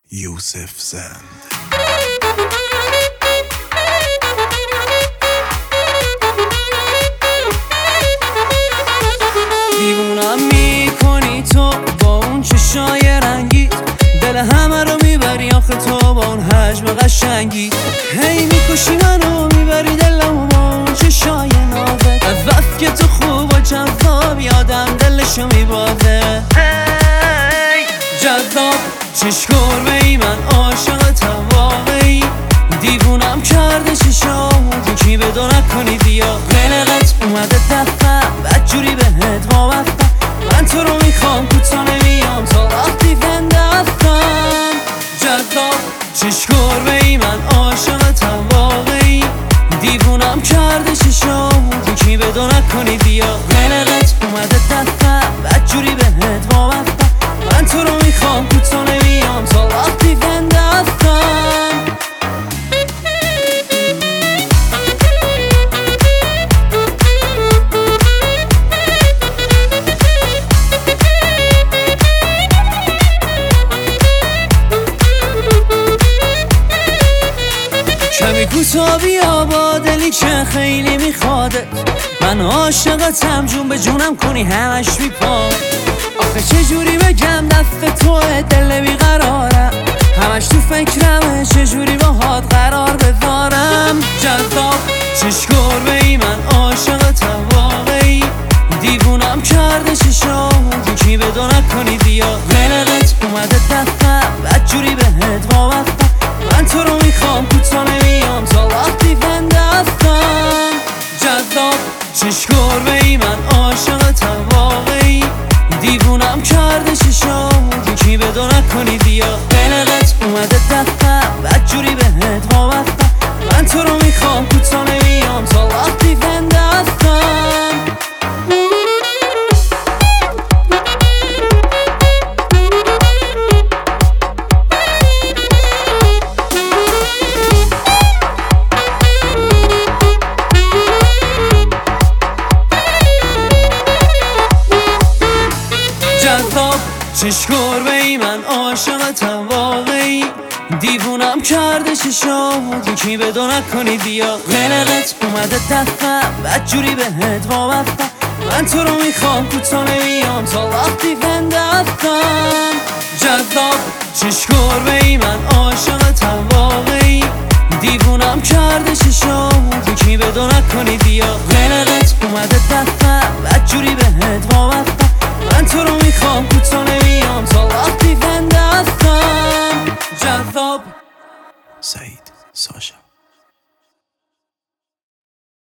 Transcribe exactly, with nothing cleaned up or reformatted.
یوسف زند. دیوونم میکنی تو با اون چشای رنگی، دل همه رو میبری آخه تو با اون حجم قشنگی. هی میکشی منو میبری دلمو با اون چشای نازت، از بس که تو خوب و جذابی آدم دلشو میبازه. هی جذاب چش گربه ای، من عاشقتم واقعی. دیوونم کرده چشام یکی بدو نکنی بیا. قلقت اومده دستم بدجوری بهت وابستم، من تو رو میخوام کوتا نمیام تا وقتی زنده هستم. جذاب چش گربه ای، من عاشقتم واقعی. دیوونم کرده چشام یکی بدو نکنی بیا. قلقت اومده دستم بدجوری بهت وابستم، من تو رو میخوام کوتا نمیام تا وقتی زنده هستم. کمی کوتا بیا با دلی که خیلی میخوادت، من عاشقتم جون به جونم کنی همش میپام. آخه چجوری بگم دست توه دل بیقرارم، همش تو فکرمه چجوری باهات قرار بذارم. جذاب چش گربه ای، من عاشقتم واقعی. دیوونم کرده چشام یکی بدو نکنی بیا. قلقت اومده دستم بدجوری بهت وابستم، من تو رو میخوام کوتا نمیام تا وقتی زنده هستم. جذاب چش گربه ای، من عاشقتم واقعی. دیوونم کرده چشام یکی بدو نکنی بیا. قلقت اومده دستم بدجوری بهت وابستم، من تو رو میخوام کوتا نمیام تا وقتی زنده هستم. جذاب چش گربه ای، من عاشقتم واقعی. دیوونم کرده چشام یکی بدو نکنی بیا. قلقت اومده دستم بدجوری بهت وابستم، من تو رو میخوام کوتا نمیام تا وقتی زنده هستم. جذاب چش گربه ای، من عاشقتم واقعی. دیوونم کرده چشام یکی بدو نکنی بیا. قلقت اومده دستم بدجوری بهت وابستم، من تو رو میخوام کوتا نمیام تا وقتی زنده هستم. جذاب سعید ساشا.